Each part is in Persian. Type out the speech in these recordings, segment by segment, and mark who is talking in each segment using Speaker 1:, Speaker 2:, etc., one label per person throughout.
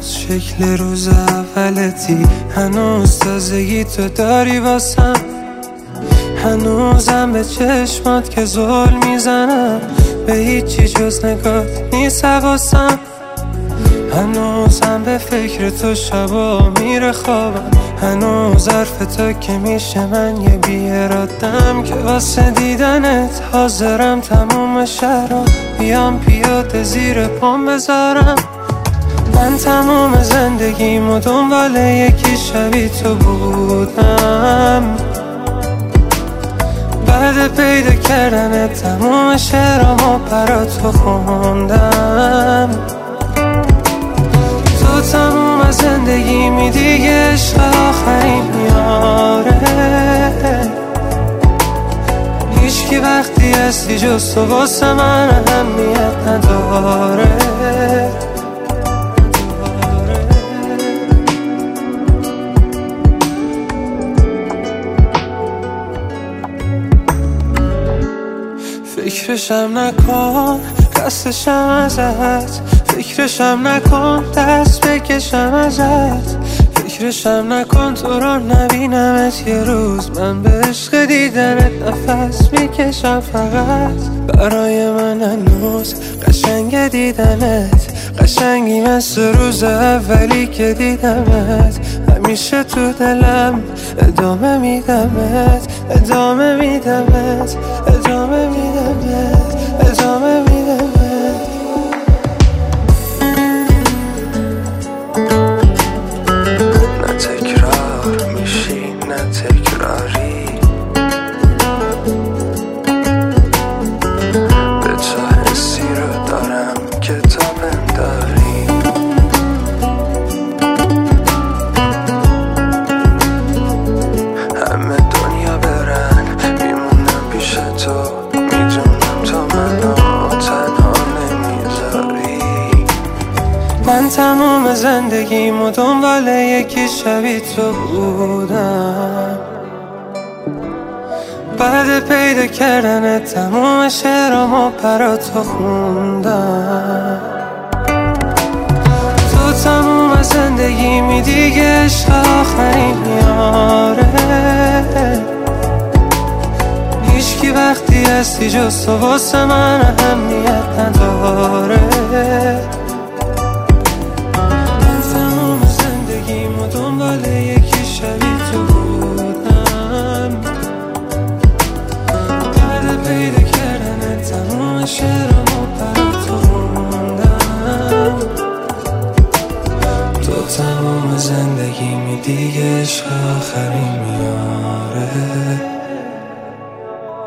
Speaker 1: هنوز شکل روز اولتی، هنوز تازگی تو داری واسم، هنوزم به چشمات که زل میزنم، به هیچی جز نگات نیست حواسم، هنوزم به فکر تو شبا میره خوابم، هنوز حرف تو که میشه من یه بی‌اراده‌ام که واسه دیدنت حاضرم تموم شهرها بیام پیاده زیر پام بذارم. من تموم زندگیمو دنبال یکی شبیه تو بودم، بعد پیدا کردن تموم شعرامو برا تو خوندم. تو تموم از زندگیمی دیگه، عشق آخرین میاره، هیچکی وقتی هستی جز تو واسه من اهمیت نداره. فکرشم نکن قصدشم ازت، فکرشم نکن دست بکشم ازت، فکرشم نکن تو رو نبینمت یه روز، من به عشق دیدنت نفس میکشم فقط. برای من هنوز قشنگ دیدنت، قشنگی مثل روز اولی که دیدمت، همیشه تو دلم ادامه میدمت، ادامه میدمت، ادامه میدمت، ادامه میدمت. نه تکرار میشی نه تکراری، به تو حسی رو دارم که تا بنداری، همه دنیا برن میمونم پیش تو، میدونم تو منو تنها نمیذاری. من تموم زندگیمو دنبال یکی شبیه تو بودم، بعد پیدا کردن تموم شعرامو برا تو خوندم. تو تموم از زندگیمی دیگه، عشق آخرین میاره، هیچکی وقتی هستی جز تو واسه من اهمیت نداره. من تموم زندگیمو دنبال یکی شبیه تو بودم، بعد پیدا کردن تموم شعرامو برا تو خوندم. تو تموم زندگیمی دیگه، عشق آخرین میاره،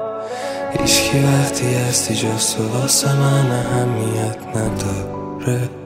Speaker 1: هیچکی وقتی هستی جز تو واسه من اهمیت نداره.